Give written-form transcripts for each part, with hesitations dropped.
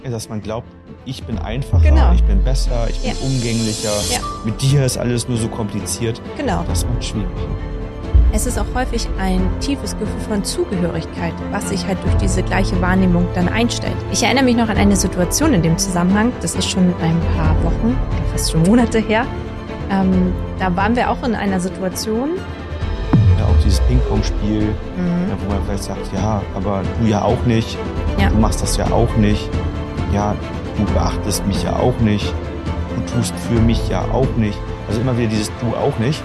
Dass man glaubt, ich bin einfacher, Genau. ich bin besser, ich bin umgänglicher. Ja. Mit dir ist alles nur so kompliziert. Genau. Das macht schwierig. Es ist auch häufig ein tiefes Gefühl von Zugehörigkeit, was sich halt durch diese gleiche Wahrnehmung dann einstellt. Ich erinnere mich noch an eine Situation in dem Zusammenhang, das ist schon ein paar Wochen oder fast schon Monate her. Da waren wir auch in einer Situation. Ja, auch dieses Ping-Pong-Spiel, wo man vielleicht sagt, ja, aber du ja auch nicht. Ja. Du machst das ja auch nicht. Ja, du beachtest mich ja auch nicht. Du tust für mich ja auch nicht. Also immer wieder dieses Du auch nicht.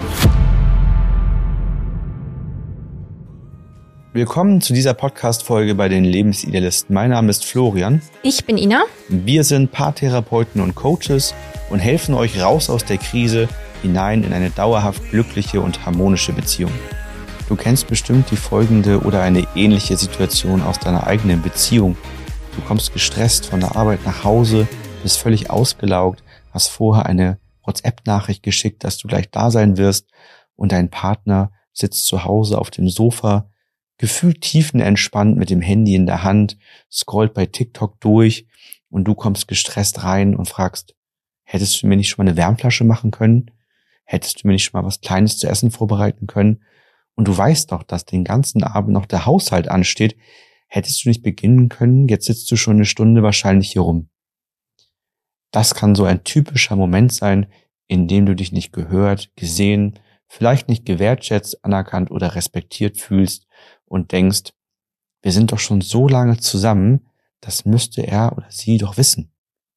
Willkommen zu dieser Podcast-Folge bei den Lebensidealisten. Mein Name ist Florian. Ich bin Ina. Wir sind Paartherapeuten und Coaches und helfen euch raus aus der Krise hinein in eine dauerhaft glückliche und harmonische Beziehung. Du kennst bestimmt die folgende oder eine ähnliche Situation aus deiner eigenen Beziehung. Du kommst gestresst von der Arbeit nach Hause, bist völlig ausgelaugt, hast vorher eine WhatsApp-Nachricht geschickt, dass du gleich da sein wirst und dein Partner sitzt zu Hause auf dem Sofa, gefühlt tiefenentspannt mit dem Handy in der Hand, scrollt bei TikTok durch und du kommst gestresst rein und fragst, hättest du mir nicht schon mal eine Wärmflasche machen können? Hättest du mir nicht schon mal was Kleines zu essen vorbereiten können? Und du weißt doch, dass den ganzen Abend noch der Haushalt ansteht. Hättest du nicht beginnen können? Jetzt sitzt du schon eine Stunde wahrscheinlich hier rum. Das kann so ein typischer Moment sein, in dem du dich nicht gehört, gesehen, vielleicht nicht gewertschätzt, anerkannt oder respektiert fühlst und denkst, wir sind doch schon so lange zusammen, das müsste er oder sie doch wissen.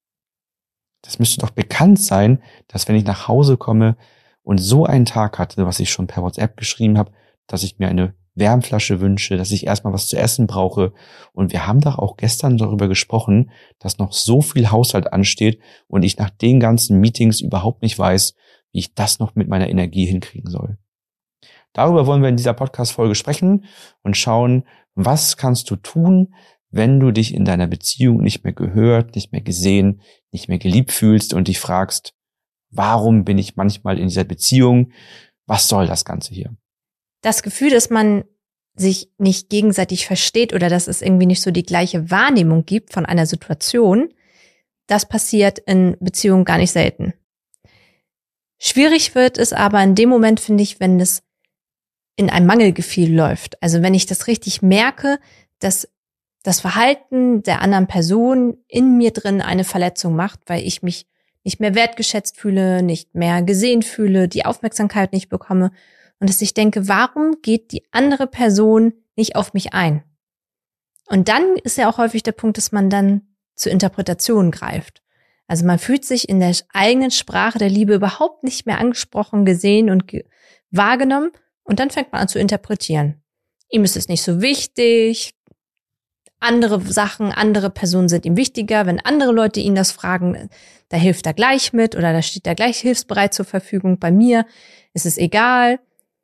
Das müsste doch bekannt sein, dass wenn ich nach Hause komme und so einen Tag hatte, was ich schon per WhatsApp geschrieben habe, dass ich mir eine Wärmflasche wünsche, dass ich erstmal was zu essen brauche. Und wir haben doch auch gestern darüber gesprochen, dass noch so viel Haushalt ansteht und ich nach den ganzen Meetings überhaupt nicht weiß, wie ich das noch mit meiner Energie hinkriegen soll. Darüber wollen wir in dieser Podcast-Folge sprechen und schauen, was kannst du tun, wenn du dich in deiner Beziehung nicht mehr gehört, nicht mehr gesehen, nicht mehr geliebt fühlst und dich fragst, warum bin ich manchmal in dieser Beziehung? Was soll das Ganze hier? Das Gefühl, dass man sich nicht gegenseitig versteht oder dass es irgendwie nicht so die gleiche Wahrnehmung gibt von einer Situation, das passiert in Beziehungen gar nicht selten. Schwierig wird es aber in dem Moment, finde ich, wenn es in einem Mangelgefühl läuft. Also wenn ich das richtig merke, dass das Verhalten der anderen Person in mir drin eine Verletzung macht, weil ich mich nicht mehr wertgeschätzt fühle, nicht mehr gesehen fühle, die Aufmerksamkeit nicht bekomme und dass ich denke, warum geht die andere Person nicht auf mich ein? Und dann ist ja auch häufig der Punkt, dass man dann zur Interpretation greift. Also man fühlt sich in der eigenen Sprache der Liebe überhaupt nicht mehr angesprochen, gesehen und wahrgenommen und dann fängt man an zu interpretieren. Ihm ist es nicht so wichtig, andere Sachen, andere Personen sind ihm wichtiger. Wenn andere Leute ihn das fragen, da hilft er gleich mit oder da steht er gleich hilfsbereit zur Verfügung. Bei mir ist es egal.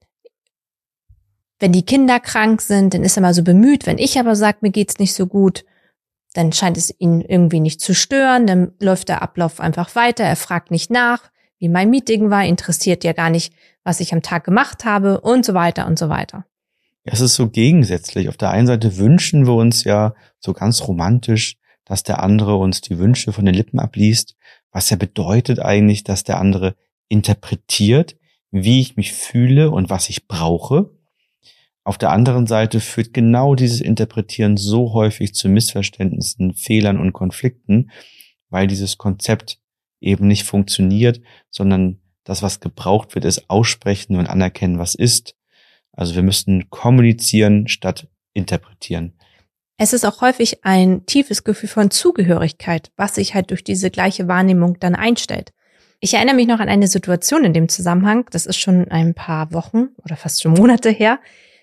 Wenn die Kinder krank sind, dann ist er mal so bemüht. Wenn ich aber sage, mir geht's nicht so gut, dann scheint es ihn irgendwie nicht zu stören. Dann läuft der Ablauf einfach weiter. Er fragt nicht nach, wie mein Meeting war, interessiert ja gar nicht, was ich am Tag gemacht habe und so weiter und so weiter. Ja, es ist so gegensätzlich. Auf der einen Seite wünschen wir uns ja so ganz romantisch, dass der andere uns die Wünsche von den Lippen abliest, was ja bedeutet eigentlich, dass der andere interpretiert, wie ich mich fühle und was ich brauche. Auf der anderen Seite führt genau dieses Interpretieren so häufig zu Missverständnissen, Fehlern und Konflikten, weil dieses Konzept eben nicht funktioniert, sondern das, was gebraucht wird, ist aussprechen und anerkennen, was ist. Also wir müssen kommunizieren statt interpretieren. Es ist auch häufig ein tiefes Gefühl von Zugehörigkeit, was sich halt durch diese gleiche Wahrnehmung dann einstellt. Ich erinnere mich noch an eine Situation in dem Zusammenhang, das ist schon ein paar Wochen oder fast schon Monate her.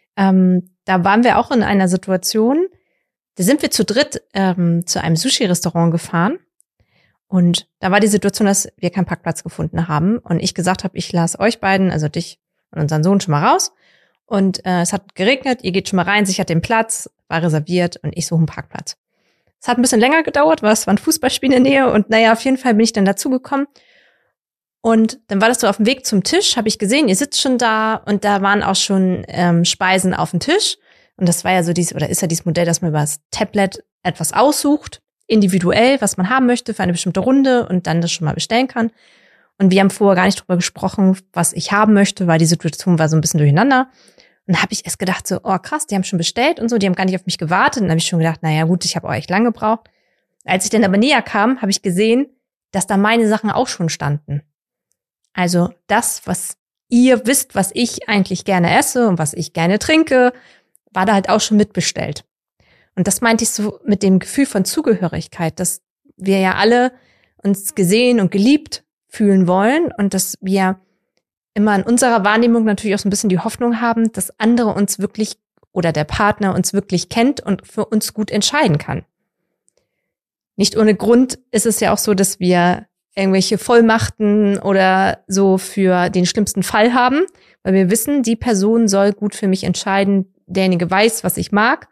Da waren wir auch in einer Situation, da sind wir zu dritt zu einem Sushi-Restaurant gefahren und da war die Situation, dass wir keinen Parkplatz gefunden haben und ich gesagt habe, ich lasse euch beiden, also dich und unseren Sohn schon mal raus und es hat geregnet, ihr geht schon mal rein, sichert den Platz, war reserviert und ich suche einen Parkplatz. Es hat ein bisschen länger gedauert, weil es war ein Fußballspiel in der Nähe und naja, auf jeden Fall bin ich dann dazugekommen. Und dann war das so auf dem Weg zum Tisch, habe ich gesehen, ihr sitzt schon da und da waren auch schon Speisen auf dem Tisch. Und das war ja so dieses, oder ist ja dieses Modell, dass man über das Tablet etwas aussucht. individuell, was man haben möchte für eine bestimmte Runde und dann das schon mal bestellen kann. Und wir haben vorher gar nicht drüber gesprochen, was ich haben möchte, weil die Situation war so ein bisschen durcheinander. Und da habe ich erst gedacht so, oh krass, die haben schon bestellt und so, die haben gar nicht auf mich gewartet. Und dann habe ich schon gedacht, naja gut, ich habe auch echt lange gebraucht. Als ich dann aber näher kam, habe ich gesehen, dass da meine Sachen auch schon standen. Also das, was ihr wisst, was ich eigentlich gerne esse und was ich gerne trinke, war da halt auch schon mitbestellt. Und das meinte ich so mit dem Gefühl von Zugehörigkeit, dass wir ja alle uns gesehen und geliebt fühlen wollen und dass wir immer in unserer Wahrnehmung natürlich auch so ein bisschen die Hoffnung haben, dass andere uns wirklich oder der Partner uns wirklich kennt und für uns gut entscheiden kann. Nicht ohne Grund ist es ja auch so, dass wir irgendwelche Vollmachten oder so für den schlimmsten Fall haben, weil wir wissen, die Person soll gut für mich entscheiden, derjenige weiß, was ich mag.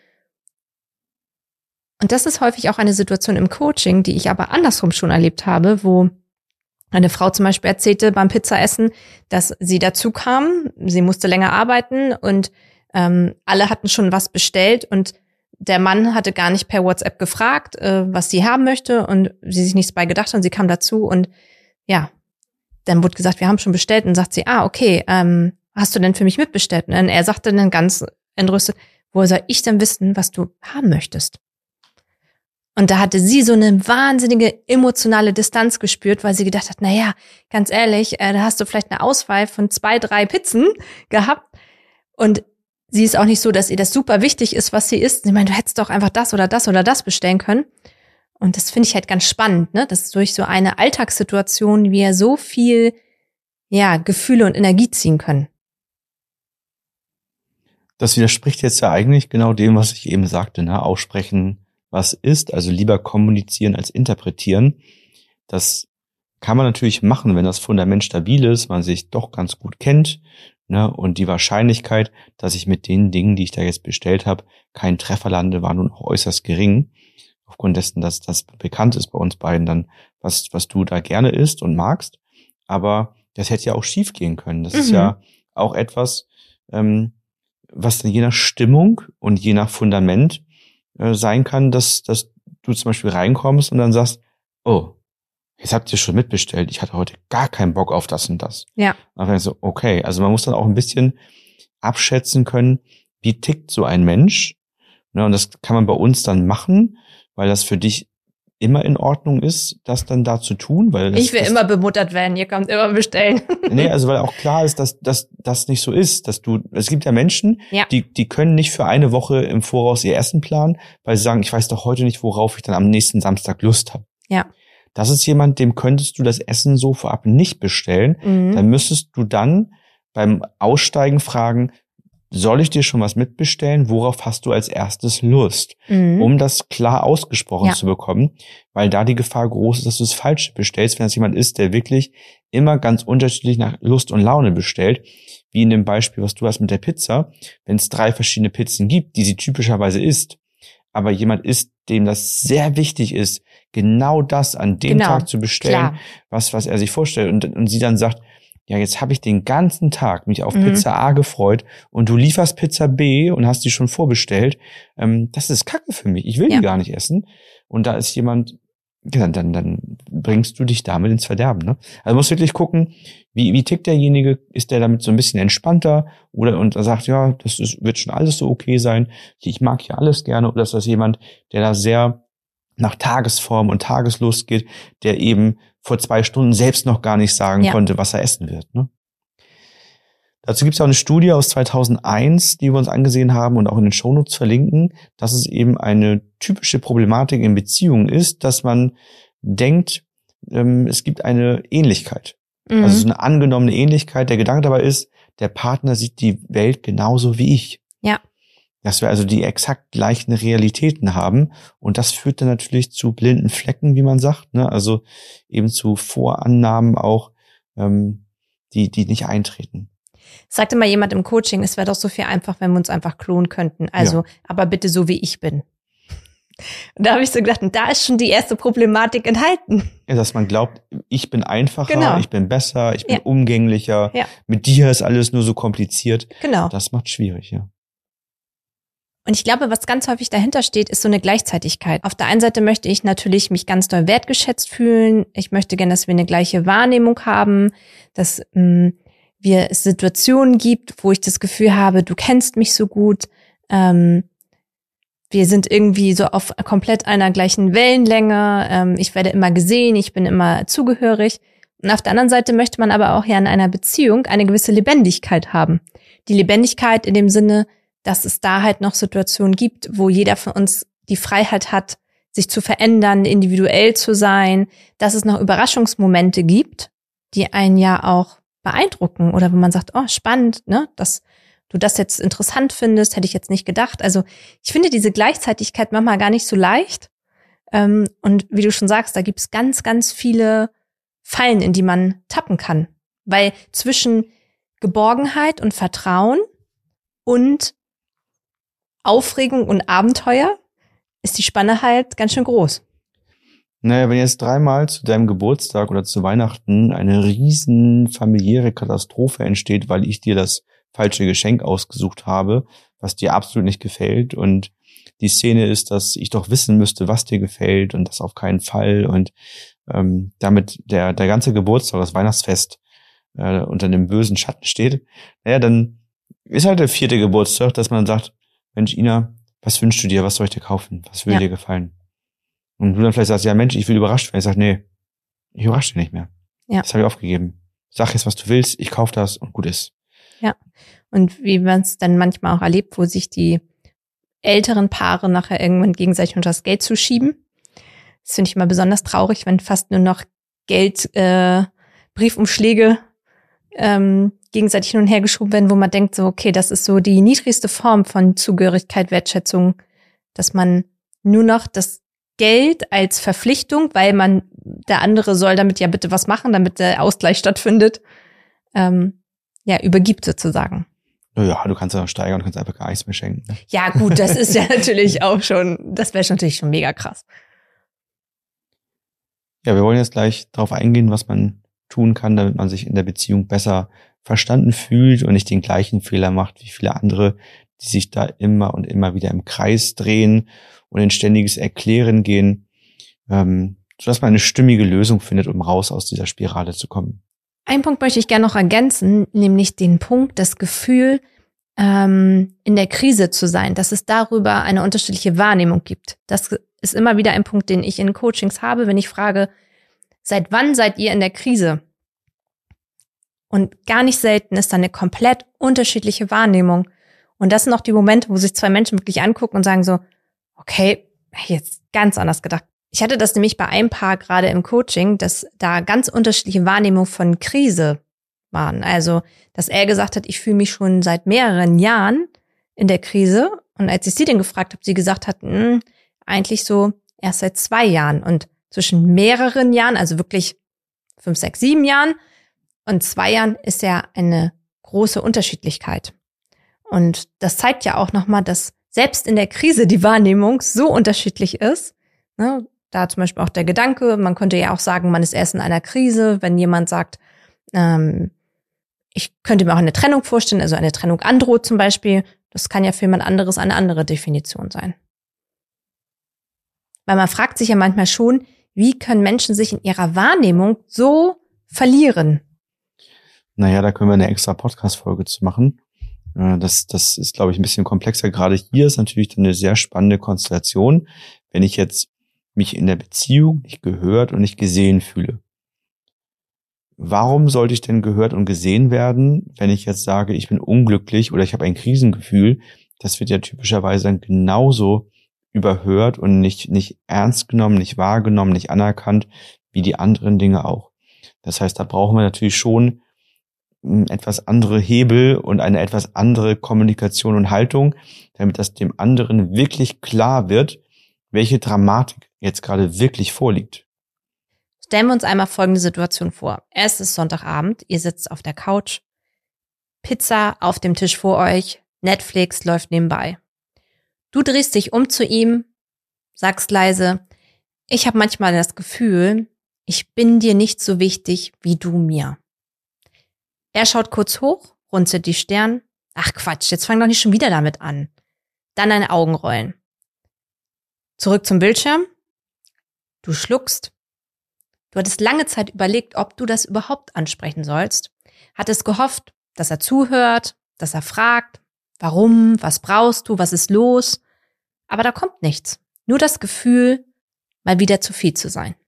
Und das ist häufig auch eine Situation im Coaching, die ich aber andersrum schon erlebt habe, wo eine Frau zum Beispiel erzählte beim Pizzaessen, dass sie dazu kam, sie musste länger arbeiten und alle hatten schon was bestellt und der Mann hatte gar nicht per WhatsApp gefragt, was sie haben möchte und sie sich nichts bei gedacht hat und sie kam dazu und ja, dann wurde gesagt, wir haben schon bestellt und sagt sie, okay, hast du denn für mich mitbestellt? Und er sagte dann ganz entrüstet, woher soll ich denn wissen, was du haben möchtest? Und da hatte sie so eine wahnsinnige emotionale Distanz gespürt, weil sie gedacht hat, naja, ganz ehrlich, da hast du vielleicht eine Auswahl von 2, 3 Pizzen gehabt und sie ist auch nicht so, dass ihr das super wichtig ist, was sie isst. Ich meine, du hättest doch einfach das oder das oder das bestellen können. Und das finde ich halt ganz spannend, ne? Dass durch so eine Alltagssituation wir so viel, Gefühle und Energie ziehen können. Das widerspricht jetzt ja eigentlich genau dem, was ich eben sagte, ne? Aussprechen, was ist, also lieber kommunizieren als interpretieren. Das kann man natürlich machen, wenn das Fundament stabil ist, man sich doch ganz gut kennt, ne? Und die Wahrscheinlichkeit, dass ich mit den Dingen, die ich da jetzt bestellt habe, keinen Treffer lande, war nun auch äußerst gering. Aufgrund dessen, dass das bekannt ist bei uns beiden dann, was du da gerne isst und magst. Aber das hätte ja auch schief gehen können. Das ist ja auch etwas, was je nach Stimmung und je nach Fundament sein kann, dass du zum Beispiel reinkommst und dann sagst, oh, jetzt habt ihr schon mitbestellt, ich hatte heute gar keinen Bock auf das und das. Ja. Und dann so, okay, also man muss dann auch ein bisschen abschätzen können, wie tickt so ein Mensch. Ne, und das kann man bei uns dann machen, weil das für dich immer in Ordnung ist, das dann da zu tun. Weil ich will immer bemuttert werden, ihr könnt immer bestellen. Nee, also weil auch klar ist, dass das nicht so ist, es gibt ja Menschen, die können nicht für eine Woche im Voraus ihr Essen planen, weil sie sagen, ich weiß doch heute nicht, worauf ich dann am nächsten Samstag Lust habe. Ja. Das ist jemand, dem könntest du das Essen so vorab nicht bestellen. Dann müsstest du dann beim Aussteigen fragen, soll ich dir schon was mitbestellen? Worauf hast du als erstes Lust? Um das klar ausgesprochen zu bekommen, weil da die Gefahr groß ist, dass du das Falsche bestellst, wenn das jemand ist, der wirklich immer ganz unterschiedlich nach Lust und Laune bestellt, wie in dem Beispiel, was du hast mit der Pizza. Wenn es 3 verschiedene Pizzen gibt, die sie typischerweise isst, aber jemand ist, dem das sehr wichtig ist, genau das an dem Tag zu bestellen, was er sich vorstellt und sie dann sagt, ja, jetzt habe ich den ganzen Tag mich auf Pizza A gefreut und du lieferst Pizza B und hast die schon vorbestellt. Das ist Kacke für mich. Ich will die gar nicht essen. Und da ist jemand, dann bringst du dich damit ins Verderben. Ne? Also musst wirklich gucken, wie tickt derjenige? Ist der damit so ein bisschen entspannter? Und er sagt, ja, wird schon alles so okay sein. Ich mag ja alles gerne. Oder ist das jemand, der da sehr nach Tagesform und Tageslust geht, der eben vor 2 Stunden selbst noch gar nicht sagen konnte, was er essen wird. Ne? Dazu gibt es auch eine Studie aus 2001, die wir uns angesehen haben und auch in den Shownotes verlinken, dass es eben eine typische Problematik in Beziehungen ist, dass man denkt, es gibt eine Ähnlichkeit. Also so eine angenommene Ähnlichkeit. Der Gedanke dabei ist, der Partner sieht die Welt genauso wie ich. Ja. Dass wir also die exakt gleichen Realitäten haben. Und das führt dann natürlich zu blinden Flecken, wie man sagt. Ne? Also eben zu Vorannahmen auch, die nicht eintreten. Sagte mal jemand im Coaching, es wäre doch so viel einfach, wenn wir uns einfach klonen könnten. Also, aber bitte so, wie ich bin. Und da habe ich so gedacht, und da ist schon die erste Problematik enthalten. Ja, dass man glaubt, ich bin einfacher, ich bin besser, ich bin umgänglicher. Ja. Mit dir ist alles nur so kompliziert. Genau. Das macht schwierig, ja. Und ich glaube, was ganz häufig dahinter steht, ist so eine Gleichzeitigkeit. Auf der einen Seite möchte ich natürlich mich ganz doll wertgeschätzt fühlen. Ich möchte gerne, dass wir eine gleiche Wahrnehmung haben, dass wir es Situationen gibt, wo ich das Gefühl habe, du kennst mich so gut. Wir sind irgendwie so auf komplett einer gleichen Wellenlänge. Ich werde immer gesehen, ich bin immer zugehörig. Und auf der anderen Seite möchte man aber auch ja in einer Beziehung eine gewisse Lebendigkeit haben. Die Lebendigkeit in dem Sinne, dass es da halt noch Situationen gibt, wo jeder von uns die Freiheit hat, sich zu verändern, individuell zu sein, dass es noch Überraschungsmomente gibt, die einen ja auch beeindrucken oder wo man sagt, oh, spannend, ne, dass du das jetzt interessant findest, hätte ich jetzt nicht gedacht. Also ich finde diese Gleichzeitigkeit manchmal gar nicht so leicht. Und wie du schon sagst, da gibt es ganz, ganz viele Fallen, in die man tappen kann. Weil zwischen Geborgenheit und Vertrauen und Aufregung und Abenteuer ist die Spanne halt ganz schön groß. Naja, wenn jetzt 3-mal zu deinem Geburtstag oder zu Weihnachten eine riesen familiäre Katastrophe entsteht, weil ich dir das falsche Geschenk ausgesucht habe, was dir absolut nicht gefällt und die Szene ist, dass ich doch wissen müsste, was dir gefällt und das auf keinen Fall und damit der ganze Geburtstag, das Weihnachtsfest unter einem bösen Schatten steht, naja, dann ist halt der 4. Geburtstag, dass man sagt, Mensch, Ina, was wünschst du dir, was soll ich dir kaufen, was will dir gefallen? Und du dann vielleicht sagst, ja Mensch, ich will überrascht werden. Ich sag, nee, ich überrasche dich nicht mehr. Ja. Das habe ich aufgegeben. Sag jetzt, was du willst, ich kauf das und gut ist. Ja, und wie man es dann manchmal auch erlebt, wo sich die älteren Paare nachher irgendwann gegenseitig unter das Geld zuschieben. Das finde ich immer besonders traurig, wenn fast nur noch Geld, Briefumschläge gegenseitig hin und her geschoben werden, wo man denkt so, okay, das ist so die niedrigste Form von Zugehörigkeit, Wertschätzung, dass man nur noch das Geld als Verpflichtung, weil der andere soll damit ja bitte was machen, damit der Ausgleich stattfindet, übergibt sozusagen. Ja, du kannst ja noch steigern und kannst einfach gar nichts mehr schenken. Ne? Ja gut, das ist ja natürlich auch schon, das wäre natürlich schon mega krass. Ja, wir wollen jetzt gleich darauf eingehen, was man tun kann, damit man sich in der Beziehung besser verstanden fühlt und nicht den gleichen Fehler macht wie viele andere, die sich da immer und immer wieder im Kreis drehen und in ständiges Erklären gehen, sodass man eine stimmige Lösung findet, um raus aus dieser Spirale zu kommen. Einen Punkt möchte ich gerne noch ergänzen, nämlich den Punkt, das Gefühl, in der Krise zu sein, dass es darüber eine unterschiedliche Wahrnehmung gibt. Das ist immer wieder ein Punkt, den ich in Coachings habe, wenn ich frage, seit wann seid ihr in der Krise? Und gar nicht selten ist da eine komplett unterschiedliche Wahrnehmung. Und das sind auch die Momente, wo sich zwei Menschen wirklich angucken und sagen so, okay, jetzt ganz anders gedacht. Ich hatte das nämlich bei einem Paar gerade im Coaching, dass da ganz unterschiedliche Wahrnehmungen von Krise waren. Also, dass er gesagt hat, ich fühle mich schon seit mehreren Jahren in der Krise. Und als ich sie dann gefragt habe, sie gesagt hat, eigentlich so erst seit 2 Jahren. Und zwischen mehreren Jahren, also wirklich 5, 6, 7 Jahren und 2 Jahren ist ja eine große Unterschiedlichkeit. Und das zeigt ja auch nochmal, dass selbst in der Krise die Wahrnehmung so unterschiedlich ist. Ne? Da zum Beispiel auch der Gedanke, man könnte ja auch sagen, man ist erst in einer Krise, wenn jemand sagt, ich könnte mir auch eine Trennung vorstellen, also eine Trennung androht zum Beispiel. Das kann ja für jemand anderes eine andere Definition sein. Weil man fragt sich ja manchmal schon, wie können Menschen sich in ihrer Wahrnehmung so verlieren? Naja, da können wir eine extra Podcast-Folge zu machen. Das ist, glaube ich, ein bisschen komplexer. Gerade hier ist natürlich eine sehr spannende Konstellation, wenn ich jetzt mich in der Beziehung nicht gehört und nicht gesehen fühle. Warum sollte ich denn gehört und gesehen werden, wenn ich jetzt sage, ich bin unglücklich oder ich habe ein Krisengefühl? Das wird ja typischerweise dann genauso überhört und nicht ernst genommen, nicht wahrgenommen, nicht anerkannt, wie die anderen Dinge auch. Das heißt, da brauchen wir natürlich schon etwas andere Hebel und eine etwas andere Kommunikation und Haltung, damit das dem anderen wirklich klar wird, welche Dramatik jetzt gerade wirklich vorliegt. Stellen wir uns einmal folgende Situation vor. Es ist Sonntagabend, ihr sitzt auf der Couch, Pizza auf dem Tisch vor euch, Netflix läuft nebenbei. Du drehst dich um zu ihm, sagst leise, ich habe manchmal das Gefühl, ich bin dir nicht so wichtig wie du mir. Er schaut kurz hoch, runzelt die Stirn. Ach Quatsch, jetzt fang doch nicht schon wieder damit an. Dann deine Augen rollen. Zurück zum Bildschirm. Du schluckst. Du hattest lange Zeit überlegt, ob du das überhaupt ansprechen sollst. Hattest gehofft, dass er zuhört, dass er fragt, warum, was brauchst du, was ist los? Aber da kommt nichts. Nur das Gefühl, mal wieder zu viel zu sein.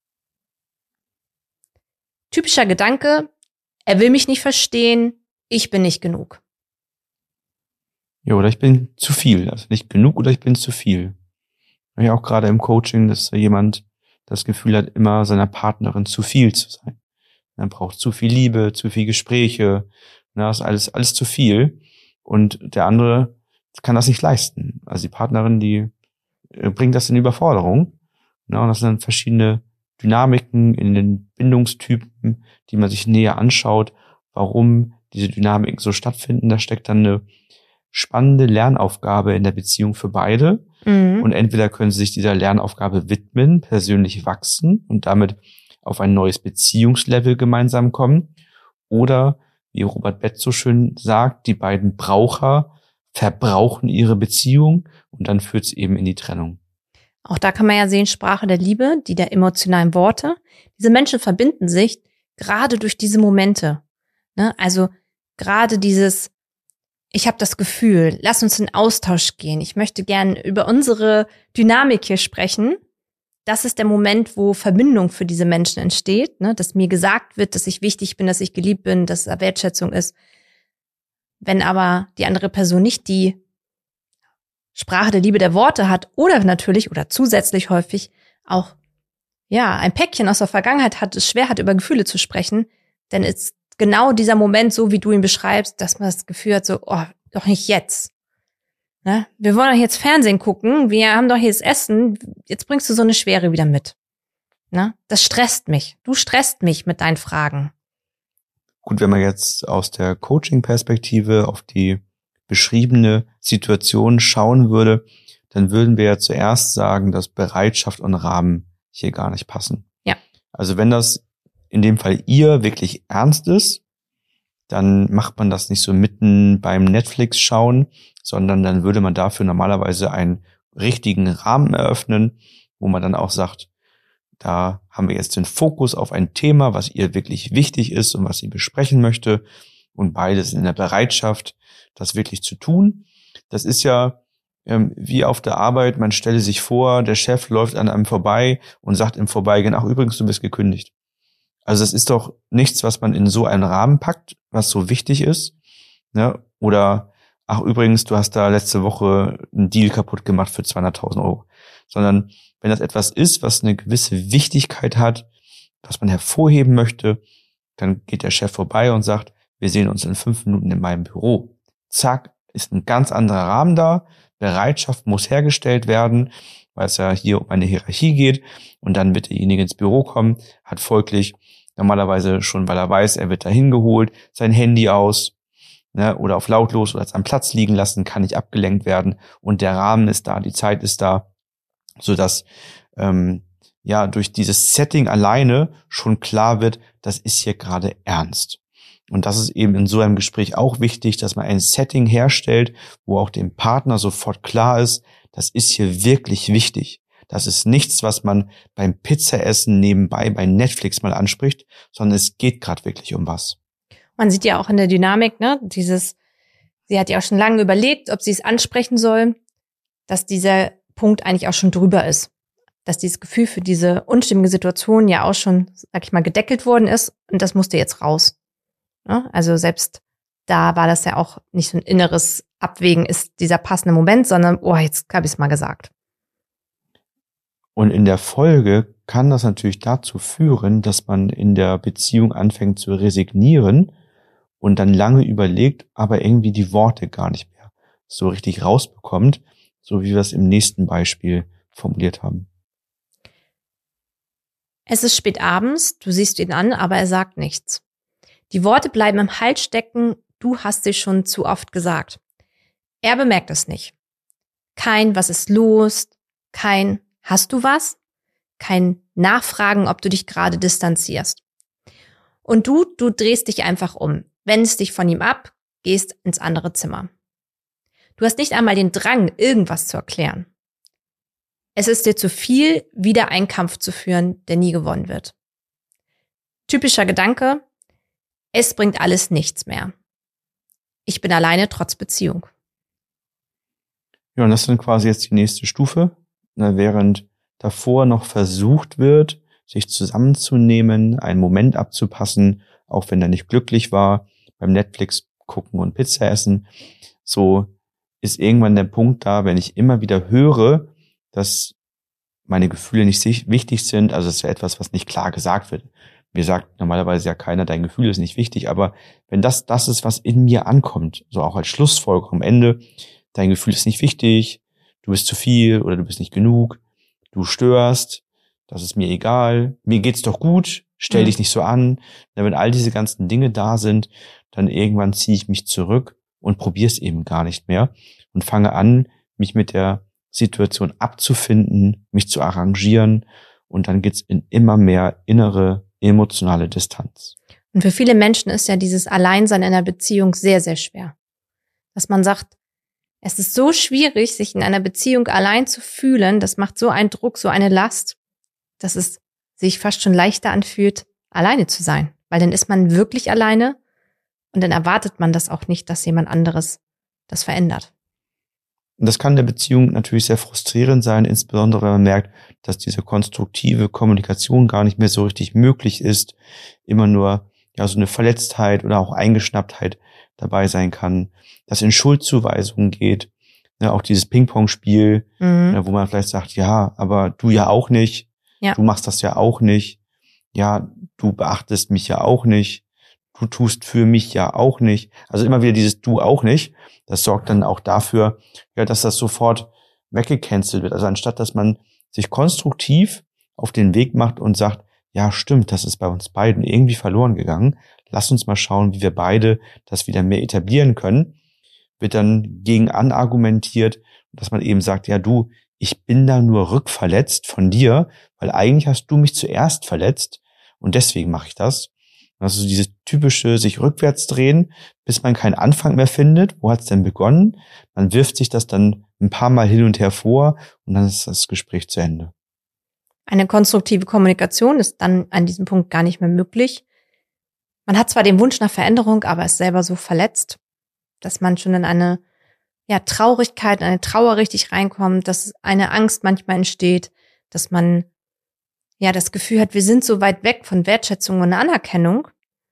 Typischer Gedanke, er will mich nicht verstehen, ich bin nicht genug. Ja, oder ich bin zu viel. Also nicht genug oder ich bin zu viel. Ja, auch gerade im Coaching, dass jemand das Gefühl hat, immer seiner Partnerin zu viel zu sein. Er braucht zu viel Liebe, zu viel Gespräche. Das ist alles zu viel. Und der andere kann das nicht leisten. Also die Partnerin, die bringt das in Überforderung. Und das sind dann verschiedene Dynamiken in den Bindungstypen, die man sich näher anschaut, warum diese Dynamiken so stattfinden. Da steckt dann eine spannende Lernaufgabe in der Beziehung für beide. Und entweder können sie sich dieser Lernaufgabe widmen, persönlich wachsen und damit auf ein neues Beziehungslevel gemeinsam kommen. Oder, wie Robert Betz so schön sagt, die beiden Braucher verbrauchen ihre Beziehung und dann führt es eben in die Trennung. Auch da kann man ja sehen, Sprache der Liebe, die der emotionalen Worte. Diese Menschen verbinden sich gerade durch diese Momente. Ne? Also gerade dieses, ich habe das Gefühl, lass uns in Austausch gehen. Ich möchte gern über unsere Dynamik hier sprechen. Das ist der Moment, wo Verbindung für diese Menschen entsteht, ne? Dass mir gesagt wird, dass ich wichtig bin, dass ich geliebt bin, dass da Wertschätzung ist. Wenn aber die andere Person nicht die Sprache der Liebe der Worte hat oder natürlich oder zusätzlich häufig auch ein Päckchen aus der Vergangenheit hat, es schwer hat, über Gefühle zu sprechen, dann ist genau dieser Moment, so wie du ihn beschreibst, dass man das Gefühl hat, so, oh, doch nicht jetzt. Ne? Wir wollen doch jetzt Fernsehen gucken, wir haben doch hier das Essen, jetzt bringst du so eine Schwere wieder mit. Ne? Das stresst mich. Du stresst mich mit deinen Fragen. Gut, wenn man jetzt aus der Coaching-Perspektive auf die beschriebene Situation schauen würde, dann würden wir ja zuerst sagen, dass Bereitschaft und Rahmen hier gar nicht passen. Ja. Also wenn das in dem Fall ihr wirklich ernst ist, dann macht man das nicht so mitten beim Netflix schauen, sondern dann würde man dafür normalerweise einen richtigen Rahmen eröffnen, wo man dann auch sagt, da haben wir jetzt den Fokus auf ein Thema, was ihr wirklich wichtig ist und was sie besprechen möchte und beides in der Bereitschaft, das wirklich zu tun. Das ist ja wie auf der Arbeit, man stelle sich vor, der Chef läuft an einem vorbei und sagt im Vorbeigehen, ach übrigens, du bist gekündigt. Also es ist doch nichts, was man in so einen Rahmen packt, was so wichtig ist. Ne? Oder, ach übrigens, du hast da letzte Woche einen Deal kaputt gemacht für 200.000 Euro. Sondern wenn das etwas ist, was eine gewisse Wichtigkeit hat, was man hervorheben möchte, dann geht der Chef vorbei und sagt, wir sehen uns in 5 Minuten in meinem Büro. Zack, ist ein ganz anderer Rahmen da. Bereitschaft muss hergestellt werden, weil es ja hier um eine Hierarchie geht. Und dann wird derjenige ins Büro kommen, hat folglich normalerweise schon, weil er weiß, er wird dahin geholt, sein Handy aus, ne, oder auf lautlos oder am Platz liegen lassen, kann nicht abgelenkt werden. Und der Rahmen ist da, die Zeit ist da, sodass durch dieses Setting alleine schon klar wird, das ist hier gerade ernst. Und das ist eben in so einem Gespräch auch wichtig, dass man ein Setting herstellt, wo auch dem Partner sofort klar ist, das ist hier wirklich wichtig. Das ist nichts, was man beim Pizzaessen nebenbei bei Netflix mal anspricht, sondern es geht gerade wirklich um was. Man sieht ja auch in der Dynamik, ne, sie hat ja auch schon lange überlegt, ob sie es ansprechen soll, dass dieser Punkt eigentlich auch schon drüber ist. Dass dieses Gefühl für diese unstimmige Situation ja auch schon, sag ich mal, gedeckelt worden ist und das musste jetzt raus. Ja, also selbst da war das ja auch nicht so ein inneres Abwägen, ist dieser passende Moment, sondern, jetzt habe ich es mal gesagt. Und in der Folge kann das natürlich dazu führen, dass man in der Beziehung anfängt zu resignieren und dann lange überlegt, aber irgendwie die Worte gar nicht mehr so richtig rausbekommt, so wie wir es im nächsten Beispiel formuliert haben. Es ist spät abends, du siehst ihn an, aber er sagt nichts. Die Worte bleiben im Hals stecken, du hast sie schon zu oft gesagt. Er bemerkt es nicht. Kein "Was ist los?", kein "Hast du was?", kein Nachfragen, ob du dich gerade distanzierst. Und du drehst dich einfach um, wendest dich von ihm ab, gehst ins andere Zimmer. Du hast nicht einmal den Drang, irgendwas zu erklären. Es ist dir zu viel, wieder einen Kampf zu führen, der nie gewonnen wird. Typischer Gedanke: Es bringt alles nichts mehr. Ich bin alleine trotz Beziehung. Ja, und das ist dann quasi jetzt die nächste Stufe. Während davor noch versucht wird, sich zusammenzunehmen, einen Moment abzupassen, auch wenn er nicht glücklich war, beim Netflix gucken und Pizza essen. So ist irgendwann der Punkt da, wenn ich immer wieder höre, dass meine Gefühle nicht wichtig sind, also es ist ja etwas, was nicht klar gesagt wird. Mir sagt normalerweise ja keiner, dein Gefühl ist nicht wichtig, aber wenn das ist, was in mir ankommt, so auch als Schlussfolgerung am Ende, dein Gefühl ist nicht wichtig, du bist zu viel oder du bist nicht genug, du störst, das ist mir egal, mir geht's doch gut, stell dich nicht so an. Wenn all diese ganzen Dinge da sind, dann irgendwann ziehe ich mich zurück und probiere es eben gar nicht mehr und fange an, mich mit der Situation abzufinden, mich zu arrangieren, und dann geht's in immer mehr innere emotionale Distanz. Und für viele Menschen ist ja dieses Alleinsein in einer Beziehung sehr, sehr schwer. Dass man sagt, es ist so schwierig, sich in einer Beziehung allein zu fühlen, das macht so einen Druck, so eine Last, dass es sich fast schon leichter anfühlt, alleine zu sein. Weil dann ist man wirklich alleine und dann erwartet man das auch nicht, dass jemand anderes das verändert. Und das kann in der Beziehung natürlich sehr frustrierend sein, insbesondere wenn man merkt, dass diese konstruktive Kommunikation gar nicht mehr so richtig möglich ist, immer nur so eine Verletztheit oder auch Eingeschnapptheit dabei sein kann, dass in Schuldzuweisungen geht, auch dieses Ping-Pong-Spiel, wo man vielleicht sagt, ja, aber du ja auch nicht, du machst das ja auch nicht, ja, du beachtest mich ja auch nicht, du tust für mich ja auch nicht. Also immer wieder dieses du auch nicht, das sorgt dann auch dafür, dass das sofort weggecancelt wird. Also anstatt, dass man sich konstruktiv auf den Weg macht und sagt, ja stimmt, das ist bei uns beiden irgendwie verloren gegangen, lass uns mal schauen, wie wir beide das wieder mehr etablieren können, wird dann gegen anargumentiert, dass man eben sagt, ja du, ich bin da nur rückverletzt von dir, weil eigentlich hast du mich zuerst verletzt und deswegen mache ich das. Also dieses typische sich rückwärts drehen, bis man keinen Anfang mehr findet. Wo hat es denn begonnen? Man wirft sich das dann ein paar Mal hin und her vor und dann ist das Gespräch zu Ende. Eine konstruktive Kommunikation ist dann an diesem Punkt gar nicht mehr möglich. Man hat zwar den Wunsch nach Veränderung, aber ist selber so verletzt, dass man schon in eine Traurigkeit, eine Trauer richtig reinkommt, dass eine Angst manchmal entsteht, dass man das Gefühl hat, wir sind so weit weg von Wertschätzung und Anerkennung.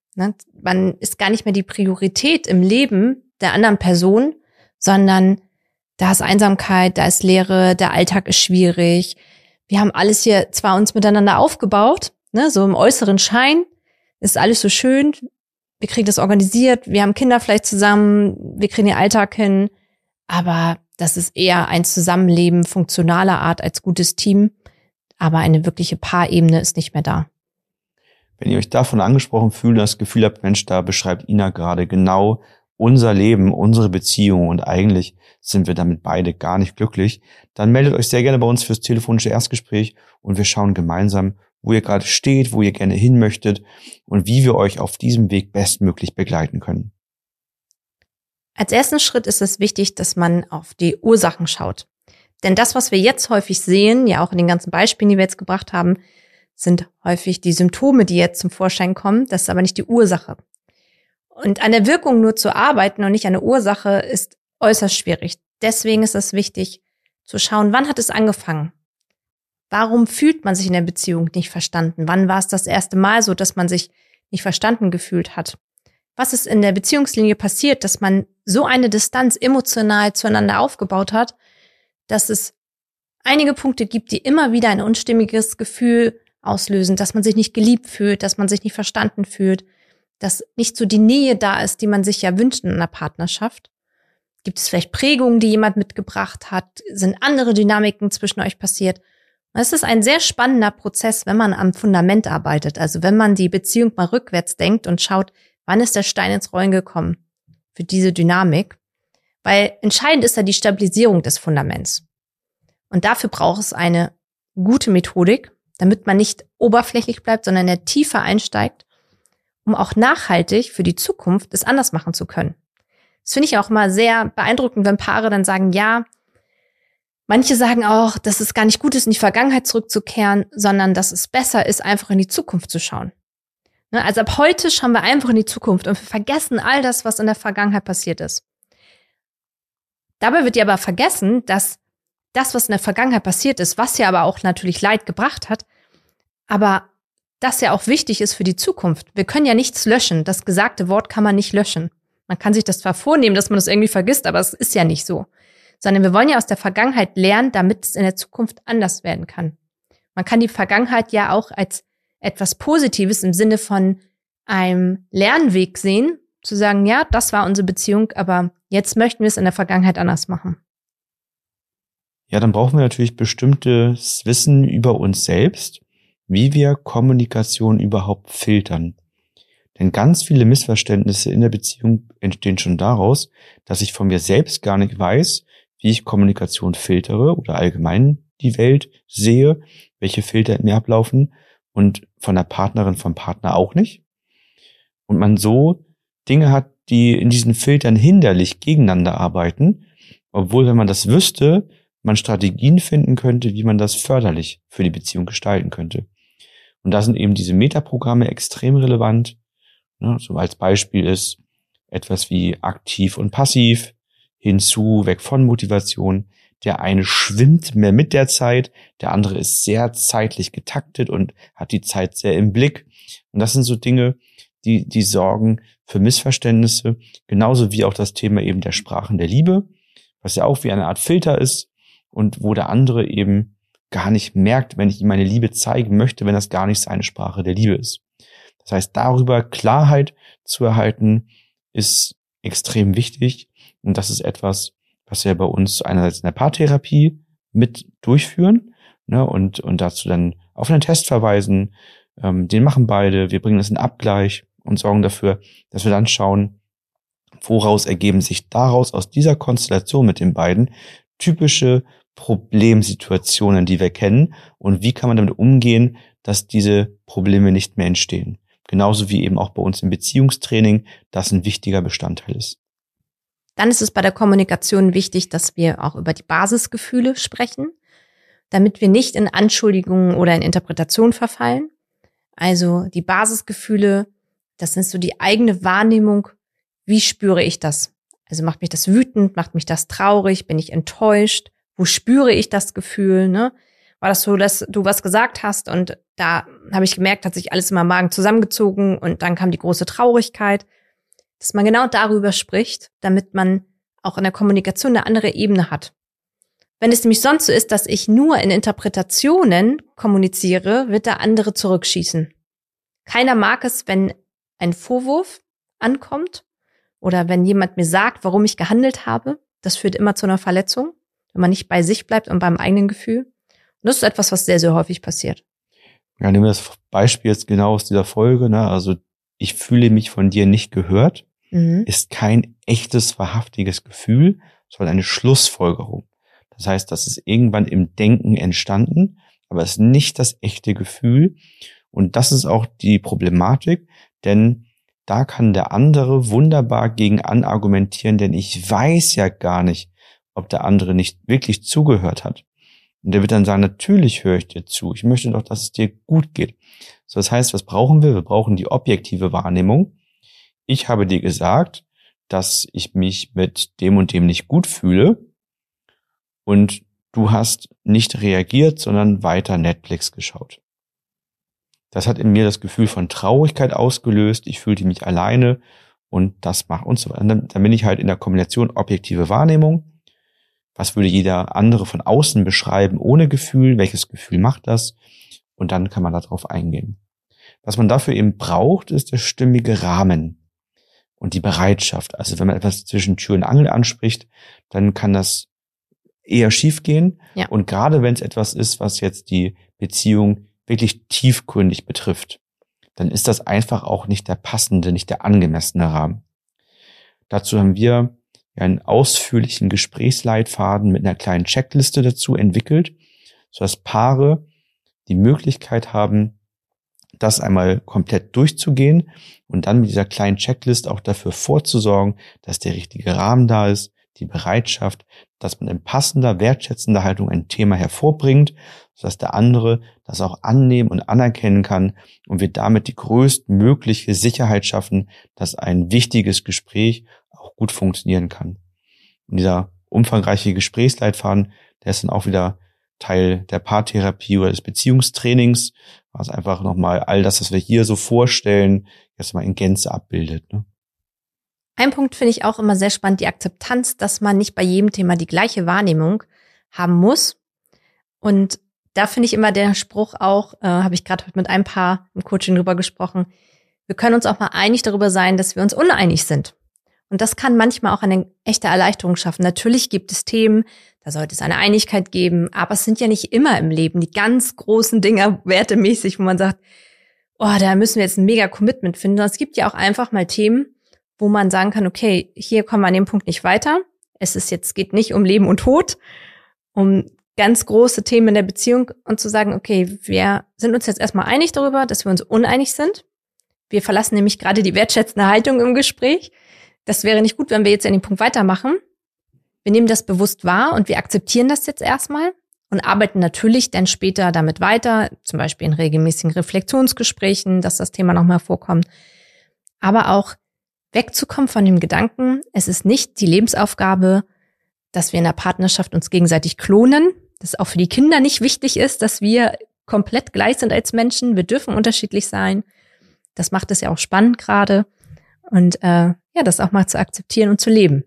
Man ist gar nicht mehr die Priorität im Leben der anderen Person, sondern da ist Einsamkeit, da ist Leere, der Alltag ist schwierig. Wir haben alles hier zwar uns miteinander aufgebaut, so im äußeren Schein ist alles so schön, wir kriegen das organisiert, wir haben Kinder vielleicht zusammen, wir kriegen den Alltag hin, aber das ist eher ein Zusammenleben funktionaler Art als gutes Team. Aber eine wirkliche Paarebene ist nicht mehr da. Wenn ihr euch davon angesprochen fühlt, das Gefühl habt, Mensch, da beschreibt Ina gerade genau unser Leben, unsere Beziehung und eigentlich sind wir damit beide gar nicht glücklich, dann meldet euch sehr gerne bei uns fürs telefonische Erstgespräch und wir schauen gemeinsam, wo ihr gerade steht, wo ihr gerne hin möchtet und wie wir euch auf diesem Weg bestmöglich begleiten können. Als ersten Schritt ist es wichtig, dass man auf die Ursachen schaut. Denn das, was wir jetzt häufig sehen, ja auch in den ganzen Beispielen, die wir jetzt gebracht haben, sind häufig die Symptome, die jetzt zum Vorschein kommen. Das ist aber nicht die Ursache. Und an der Wirkung nur zu arbeiten und nicht an der Ursache ist äußerst schwierig. Deswegen ist es wichtig zu schauen, wann hat es angefangen? Warum fühlt man sich in der Beziehung nicht verstanden? Wann war es das erste Mal so, dass man sich nicht verstanden gefühlt hat? Was ist in der Beziehungslinie passiert, dass man so eine Distanz emotional zueinander aufgebaut hat, dass es einige Punkte gibt, die immer wieder ein unstimmiges Gefühl auslösen, dass man sich nicht geliebt fühlt, dass man sich nicht verstanden fühlt, dass nicht so die Nähe da ist, die man sich ja wünscht in einer Partnerschaft. Gibt es vielleicht Prägungen, die jemand mitgebracht hat? Sind andere Dynamiken zwischen euch passiert? Und es ist ein sehr spannender Prozess, wenn man am Fundament arbeitet. Also wenn man die Beziehung mal rückwärts denkt und schaut, wann ist der Stein ins Rollen gekommen für diese Dynamik? Weil entscheidend ist ja die Stabilisierung des Fundaments. Und dafür braucht es eine gute Methodik, damit man nicht oberflächlich bleibt, sondern in der Tiefe einsteigt, um auch nachhaltig für die Zukunft es anders machen zu können. Das finde ich auch mal sehr beeindruckend, wenn Paare dann sagen, ja, manche sagen auch, dass es gar nicht gut ist, in die Vergangenheit zurückzukehren, sondern dass es besser ist, einfach in die Zukunft zu schauen. Ne, also ab heute schauen wir einfach in die Zukunft und wir vergessen all das, was in der Vergangenheit passiert ist. Dabei wird ja aber vergessen, dass das, was in der Vergangenheit passiert ist, was ja aber auch natürlich Leid gebracht hat, aber das ja auch wichtig ist für die Zukunft. Wir können ja nichts löschen. Das gesagte Wort kann man nicht löschen. Man kann sich das zwar vornehmen, dass man das irgendwie vergisst, aber es ist ja nicht so. Sondern wir wollen ja aus der Vergangenheit lernen, damit es in der Zukunft anders werden kann. Man kann die Vergangenheit ja auch als etwas Positives im Sinne von einem Lernweg sehen, zu sagen, ja, das war unsere Beziehung, aber jetzt möchten wir es in der Vergangenheit anders machen. Ja, dann brauchen wir natürlich bestimmtes Wissen über uns selbst, wie wir Kommunikation überhaupt filtern. Denn ganz viele Missverständnisse in der Beziehung entstehen schon daraus, dass ich von mir selbst gar nicht weiß, wie ich Kommunikation filtere oder allgemein die Welt sehe, welche Filter in mir ablaufen und von der Partnerin, vom Partner auch nicht. Und man so Dinge hat, die in diesen Filtern hinderlich gegeneinander arbeiten, obwohl, wenn man das wüsste, man Strategien finden könnte, wie man das förderlich für die Beziehung gestalten könnte. Und da sind eben diese Metaprogramme extrem relevant. So als Beispiel ist etwas wie aktiv und passiv, hinzu, weg von Motivation. Der eine schwimmt mehr mit der Zeit, der andere ist sehr zeitlich getaktet und hat die Zeit sehr im Blick. Und das sind so Dinge, die sorgen für Missverständnisse, genauso wie auch das Thema eben der Sprachen der Liebe, was ja auch wie eine Art Filter ist und wo der andere eben gar nicht merkt, wenn ich ihm meine Liebe zeigen möchte, wenn das gar nicht seine Sprache der Liebe ist. Das heißt, darüber Klarheit zu erhalten, ist extrem wichtig. Und das ist etwas, was wir bei uns einerseits in der Paartherapie mit durchführen, ne, und dazu dann auf einen Test verweisen. Den machen beide. Wir bringen das in Abgleich und sorgen dafür, dass wir dann schauen, woraus ergeben sich daraus aus dieser Konstellation mit den beiden typische Problemsituationen, die wir kennen, und wie kann man damit umgehen, dass diese Probleme nicht mehr entstehen. Genauso wie eben auch bei uns im Beziehungstraining das ein wichtiger Bestandteil ist. Dann ist es bei der Kommunikation wichtig, dass wir auch über die Basisgefühle sprechen, damit wir nicht in Anschuldigungen oder in Interpretation verfallen. Also die Basisgefühle, das ist so die eigene Wahrnehmung, wie spüre ich das? Also macht mich das wütend, macht mich das traurig, bin ich enttäuscht? Wo spüre ich das Gefühl? Ne? War das so, dass du was gesagt hast und da habe ich gemerkt, hat sich alles in meinem Magen zusammengezogen und dann kam die große Traurigkeit. Dass man genau darüber spricht, damit man auch in der Kommunikation eine andere Ebene hat. Wenn es nämlich sonst so ist, dass ich nur in Interpretationen kommuniziere, wird der andere zurückschießen. Keiner mag es, wenn ein Vorwurf ankommt oder wenn jemand mir sagt, warum ich gehandelt habe. Das führt immer zu einer Verletzung, wenn man nicht bei sich bleibt und beim eigenen Gefühl. Und das ist etwas, was sehr, sehr häufig passiert. Ja, nehmen wir das Beispiel jetzt genau aus dieser Folge, ne? Also ich fühle mich von dir nicht gehört, ist kein echtes, wahrhaftiges Gefühl, sondern eine Schlussfolgerung. Das heißt, das ist irgendwann im Denken entstanden, aber es ist nicht das echte Gefühl. Und das ist auch die Problematik, denn da kann der andere wunderbar gegen anargumentieren, denn ich weiß ja gar nicht, ob der andere nicht wirklich zugehört hat. Und der wird dann sagen, natürlich höre ich dir zu. Ich möchte doch, dass es dir gut geht. So, das heißt, was brauchen wir? Wir brauchen die objektive Wahrnehmung. Ich habe dir gesagt, dass ich mich mit dem und dem nicht gut fühle. Und du hast nicht reagiert, sondern weiter Netflix geschaut. Das hat in mir das Gefühl von Traurigkeit ausgelöst. Ich fühlte mich alleine und das macht und so weiter. Dann bin ich halt in der Kombination objektive Wahrnehmung. Was würde jeder andere von außen beschreiben ohne Gefühl? Welches Gefühl macht das? Und dann kann man darauf eingehen. Was man dafür eben braucht, ist der stimmige Rahmen und die Bereitschaft. Also wenn man etwas zwischen Tür und Angel anspricht, dann kann das eher schief gehen. Ja. Und gerade wenn es etwas ist, was jetzt die Beziehung wirklich tiefgründig betrifft, dann ist das einfach auch nicht der passende, nicht der angemessene Rahmen. Dazu haben wir einen ausführlichen Gesprächsleitfaden mit einer kleinen Checkliste dazu entwickelt, sodass Paare die Möglichkeit haben, das einmal komplett durchzugehen und dann mit dieser kleinen Checklist auch dafür vorzusorgen, dass der richtige Rahmen da ist, die Bereitschaft, dass man in passender, wertschätzender Haltung ein Thema hervorbringt, sodass der andere das auch annehmen und anerkennen kann und wir damit die größtmögliche Sicherheit schaffen, dass ein wichtiges Gespräch auch gut funktionieren kann. Und dieser umfangreiche Gesprächsleitfaden, der ist dann auch wieder Teil der Paartherapie oder des Beziehungstrainings, was einfach nochmal all das, was wir hier so vorstellen, jetzt mal in Gänze abbildet. Ne? Ein Punkt finde ich auch immer sehr spannend, die Akzeptanz, dass man nicht bei jedem Thema die gleiche Wahrnehmung haben muss. Und da finde ich immer der Spruch auch, habe ich gerade mit einem Paar im Coaching drüber gesprochen, wir können uns auch mal einig darüber sein, dass wir uns uneinig sind. Und das kann manchmal auch eine echte Erleichterung schaffen. Natürlich gibt es Themen, da sollte es eine Einigkeit geben, aber es sind ja nicht immer im Leben die ganz großen Dinger wertemäßig, wo man sagt, oh, da müssen wir jetzt ein mega Commitment finden. Es gibt ja auch einfach mal Themen, wo man sagen kann, okay, hier kommen wir an dem Punkt nicht weiter. Geht nicht um Leben und Tod, um ganz große Themen in der Beziehung und zu sagen, okay, wir sind uns jetzt erstmal einig darüber, dass wir uns uneinig sind. Wir verlassen nämlich gerade die wertschätzende Haltung im Gespräch. Das wäre nicht gut, wenn wir jetzt an dem Punkt weitermachen. Wir nehmen das bewusst wahr und wir akzeptieren das jetzt erstmal und arbeiten natürlich dann später damit weiter, zum Beispiel in regelmäßigen Reflexionsgesprächen, dass das Thema nochmal vorkommt. Aber auch wegzukommen von dem Gedanken, es ist nicht die Lebensaufgabe, dass wir in der Partnerschaft uns gegenseitig klonen, dass auch für die Kinder nicht wichtig ist, dass wir komplett gleich sind als Menschen. Wir dürfen unterschiedlich sein. Das macht es ja auch spannend gerade. Und das auch mal zu akzeptieren und zu leben.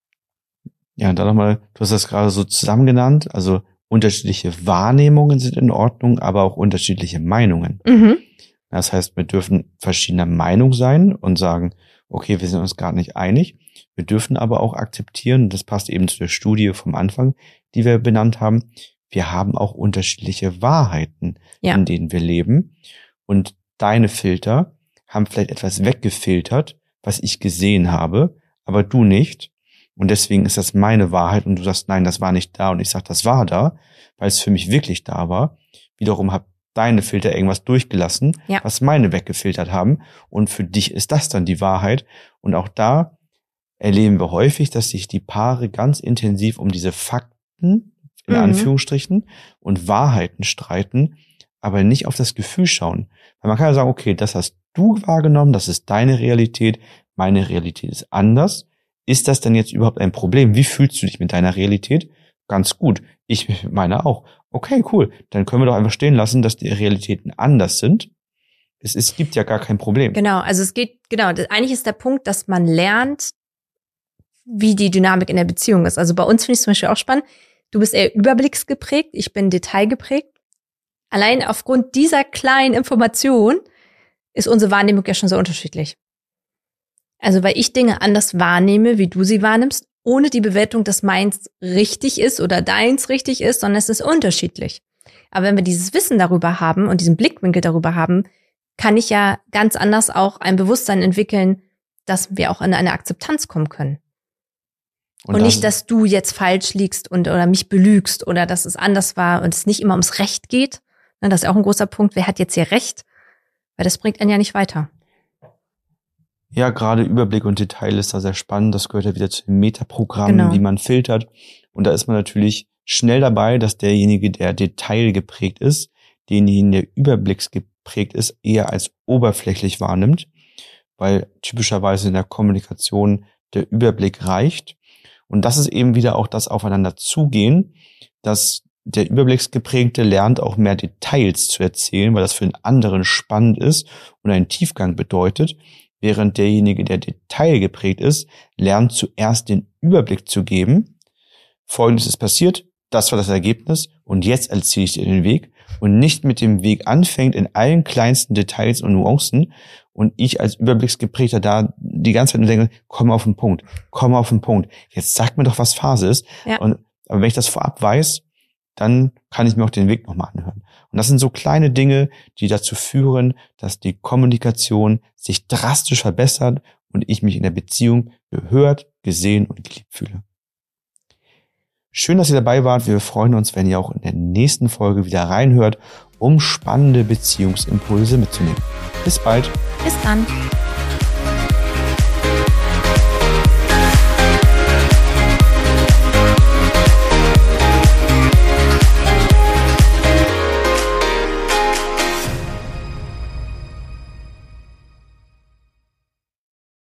Ja, und dann nochmal, du hast das gerade so zusammen genannt, also unterschiedliche Wahrnehmungen sind in Ordnung, aber auch unterschiedliche Meinungen. Mhm. Das heißt, wir dürfen verschiedener Meinung sein und sagen, okay, wir sind uns gar nicht einig. Wir dürfen aber auch akzeptieren, das passt eben zu der Studie vom Anfang, die wir benannt haben, wir haben auch unterschiedliche Wahrheiten, in denen wir leben. Und deine Filter haben vielleicht etwas weggefiltert, was ich gesehen habe, aber du nicht. Und deswegen ist das meine Wahrheit und du sagst, nein, das war nicht da und ich sag, das war da, weil es für mich wirklich da war. Wiederum habe deine Filter irgendwas durchgelassen, was meine weggefiltert haben und für dich ist das dann die Wahrheit. Und auch da erleben wir häufig, dass sich die Paare ganz intensiv um diese Fakten, in Anführungsstrichen, und Wahrheiten streiten, aber nicht auf das Gefühl schauen. Weil man kann ja sagen, okay, das hast du wahrgenommen, das ist deine Realität, meine Realität ist anders. Ist das denn jetzt überhaupt ein Problem? Wie fühlst du dich mit deiner Realität? Ganz gut. Ich meine auch. Okay, cool. Dann können wir doch einfach stehen lassen, dass die Realitäten anders sind. Es gibt ja gar kein Problem. Genau, also eigentlich ist der Punkt, dass man lernt, wie die Dynamik in der Beziehung ist. Also bei uns finde ich es zum Beispiel auch spannend. Du bist eher überblicksgeprägt, ich bin detailgeprägt. Allein aufgrund dieser kleinen Information ist unsere Wahrnehmung ja schon so unterschiedlich. Also weil ich Dinge anders wahrnehme, wie du sie wahrnimmst, ohne die Bewertung, dass meins richtig ist oder deins richtig ist, sondern es ist unterschiedlich. Aber wenn wir dieses Wissen darüber haben und diesen Blickwinkel darüber haben, kann ich ja ganz anders auch ein Bewusstsein entwickeln, dass wir auch in eine Akzeptanz kommen können. Und nicht, dass du jetzt falsch liegst oder mich belügst oder dass es anders war und es nicht immer ums Recht geht. Das ist auch ein großer Punkt. Wer hat jetzt hier Recht? Weil das bringt einen ja nicht weiter. Ja, gerade Überblick und Detail ist da sehr spannend. Das gehört ja wieder zu den Metaprogrammen, wie man filtert. Und da ist man natürlich schnell dabei, dass derjenige, der detailgeprägt ist, denjenigen, der überblicksgeprägt ist, eher als oberflächlich wahrnimmt, weil typischerweise in der Kommunikation der Überblick reicht. Und das ist eben wieder auch das Aufeinander zugehen, dass der Überblicksgeprägte lernt, auch mehr Details zu erzählen, weil das für den anderen spannend ist und einen Tiefgang bedeutet, während derjenige, der detailgeprägt ist, lernt zuerst den Überblick zu geben. Folgendes ist passiert, das war das Ergebnis und jetzt erzähle ich dir den Weg und nicht mit dem Weg anfängt in allen kleinsten Details und Nuancen und ich als Überblicksgeprägter da die ganze Zeit nur denke, komm auf den Punkt, jetzt sag mir doch, was Phase ist. Ja. Aber wenn ich das vorab weiß, dann kann ich mir auch den Weg nochmal anhören. Und das sind so kleine Dinge, die dazu führen, dass die Kommunikation sich drastisch verbessert und ich mich in der Beziehung gehört, gesehen und geliebt fühle. Schön, dass ihr dabei wart. Wir freuen uns, wenn ihr auch in der nächsten Folge wieder reinhört, um spannende Beziehungsimpulse mitzunehmen. Bis bald. Bis dann.